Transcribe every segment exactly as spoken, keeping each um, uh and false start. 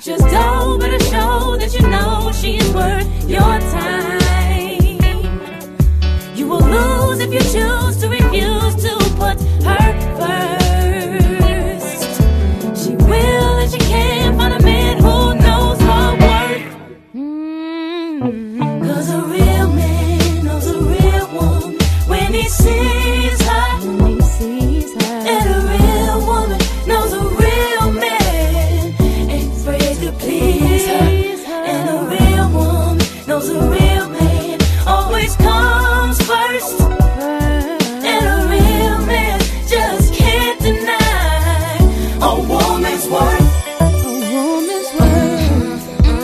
just don't better show that you know she's worth your time. You will lose if you choose to refuse to put her first. She will and she can't find a man who knows her worth. Mm-hmm. Cause a real man knows a real woman when he sees her. When he sees her. And a real woman knows a real man ain't afraid to please her. And a real woman knows a real man always comes first. And a real man just can't deny a woman's worth. A woman's worth.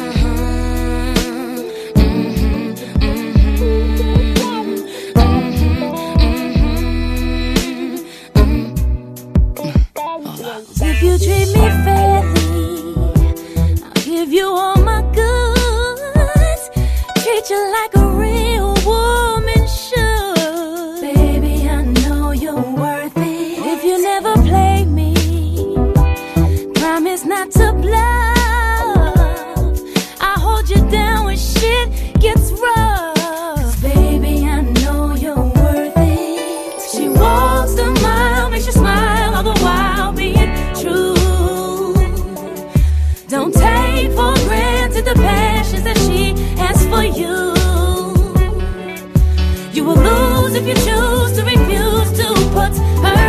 If you treat me fairly, I'll give you all my goods. Treat you like a real woman should. Baby, I know you're worth it. If you never play me, promise not to bluff. I hold you down when shit gets rough. 'Cause baby, I know you're worth it. She walks the mile, makes you smile, all the while being true. Don't take for granted the passions that she has for you. You will lose if you choose to refuse to put her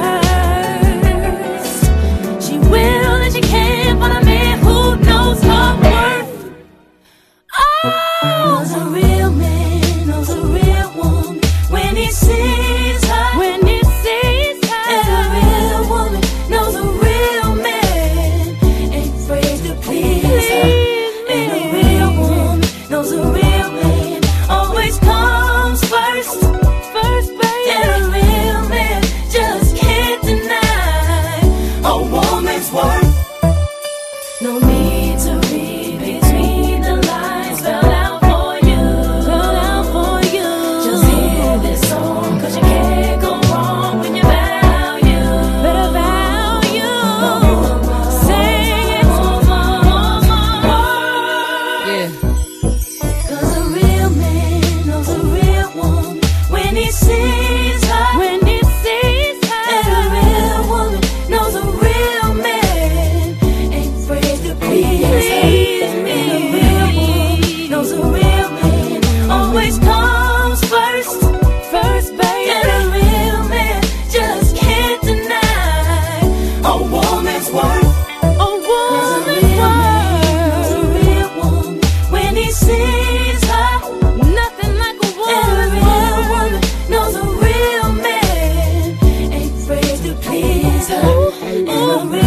first. She will and she can't find a man who knows her worth. Oh, 'cause a real man knows a real woman when he sees her. When he sees her. And a real woman knows a real man ain't afraid to please her. And a real woman knows a real man always comes first. First, baby. And a real man just can't deny a woman's worth. No need to read between the lines, spelled out for you. Spelled out for you. Just hear this song, 'cause you can't go wrong when you value. Better value. Sing it to mama. Yeah. 'Cause a real man knows a real woman when he sees her. When he sees her. And a real woman knows a real man ain't afraid to please her. And a real woman knows a real man always comes first. First, baby. And a real man just can't deny a woman's worth. A woman's worth. A real woman when he sees her. Nothing like a woman. And a real woman knows a real man ain't afraid to please her. And a real